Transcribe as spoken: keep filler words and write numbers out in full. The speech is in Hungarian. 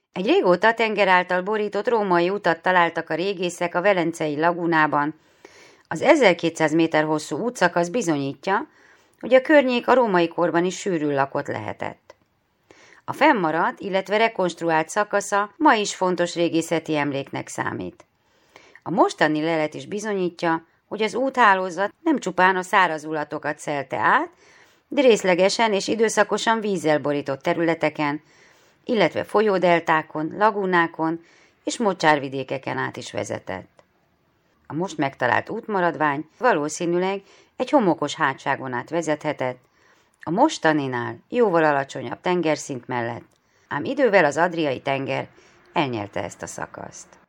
Egy régóta tenger által borított római utat találtak a régészek a Velencei lagúnában. Az ezerkétszáz méter hosszú útszakasz bizonyítja, hogy a környék a római korban is sűrűn lakott lehetett. A fennmaradt, illetve rekonstruált szakasza ma is fontos régészeti emléknek számít. A mostani lelet is bizonyítja, hogy az úthálózat nem csupán a szárazulatokat szelte át, de részlegesen és időszakosan vízzel borított területeken, illetve folyódeltákon, lagúnákon és mocsárvidékeken át is vezetett. A most megtalált útmaradvány valószínűleg egy homokos hátságon át vezethetett, a mostaninál jóval alacsonyabb tengerszint mellett, ám idővel az Adriai tenger elnyelte ezt a szakaszt.